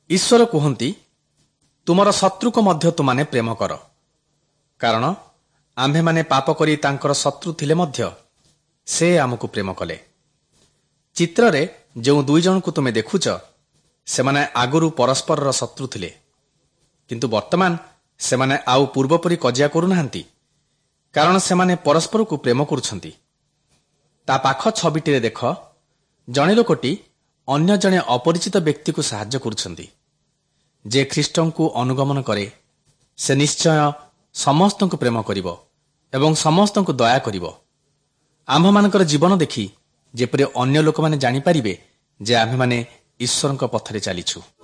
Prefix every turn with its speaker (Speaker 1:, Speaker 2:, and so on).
Speaker 1: ଈଶ୍ୱର କୁହନ୍ତି, ତୁମର ଶତ୍ରୁକୁ ମଧ୍ୟ ତୁମାନେ ପ୍ରେମ କର, କାରଣ ଆମ୍ଭେମାନେ ପାପ କରି ତାଙ୍କର ଶତ୍ରୁ ଥିଲେ ମଧ୍ୟ ସେ ଆମକୁ ପ୍ରେମ କଲେ। ଚିତ୍ରରେ ଯେଉଁ ଦୁଇ ଜଣଙ୍କୁ ତୁମେ ଦେଖୁଛ, ସେମାନେ ଆଗରୁ ପରସ୍ପରର ଶତ୍ରୁ ଥିଲେ, କିନ୍ତୁ ବର୍ତ୍ତମାନ ସେମାନେ ଆଉ ପୂର୍ବପରି କଜିଆ କରୁନାହାନ୍ତି, କାରଣ ସେମାନେ ପରସ୍ପରକୁ ପ୍ରେମ କରୁଛନ୍ତି। ତା ପାଖ ଛବିଟିରେ ଦେଖ, ଜଣେ ଲୋକଟି ଅନ୍ୟ ଜଣେ ଅପରିଚିତ ବ୍ୟକ୍ତିକୁ ସାହାଯ୍ୟ କରୁଛନ୍ତି। ଯେ ଖ୍ରୀଷ୍ଟଙ୍କୁ ଅନୁଗମନ କରେ, ସେ ନିଶ୍ଚୟ ସମସ୍ତଙ୍କୁ ପ୍ରେମ କରିବ ଏବଂ ସମସ୍ତଙ୍କୁ ଦୟା କରିବ। ଆମ୍ଭମାନଙ୍କର ଜୀବନ ଦେଖି ଯେପରି ଅନ୍ୟ ଲୋକମାନେ ଜାଣିପାରିବେ ଯେ ଆମ୍ଭେମାନେ ଈଶ୍ୱରଙ୍କ ପଥରେ ଚାଲିଛୁ।